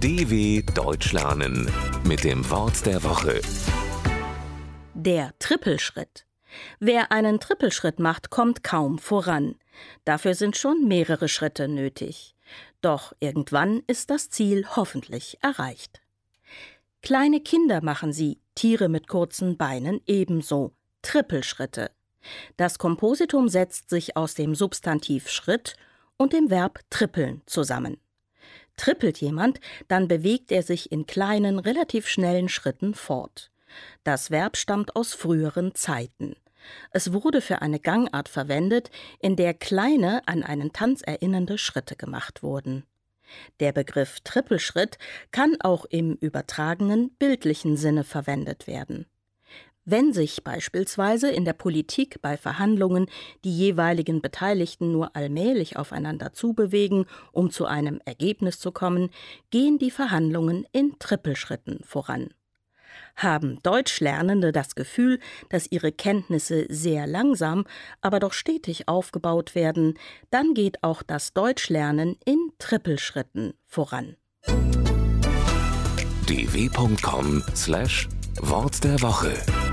DW Deutsch lernen mit dem Wort der Woche. Der Trippelschritt. Wer einen Trippelschritt macht, kommt kaum voran. Dafür sind schon mehrere Schritte nötig. Doch irgendwann ist das Ziel hoffentlich erreicht. Kleine Kinder machen sie, Tiere mit kurzen Beinen ebenso. Trippelschritte. Das Kompositum setzt sich aus dem Substantiv Schritt und dem Verb trippeln zusammen. Trippelt jemand, dann bewegt er sich in kleinen, relativ schnellen Schritten fort. Das Verb stammt aus früheren Zeiten. Es wurde für eine Gangart verwendet, in der kleine, an einen Tanz erinnernde Schritte gemacht wurden. Der Begriff Trippelschritt kann auch im übertragenen, bildlichen Sinne verwendet werden. Wenn sich beispielsweise in der Politik bei Verhandlungen die jeweiligen Beteiligten nur allmählich aufeinander zubewegen, um zu einem Ergebnis zu kommen, gehen die Verhandlungen in Trippelschritten voran. Haben Deutschlernende das Gefühl, dass ihre Kenntnisse sehr langsam, aber doch stetig aufgebaut werden, dann geht auch das Deutschlernen in Trippelschritten voran. dw.com/Wort der Woche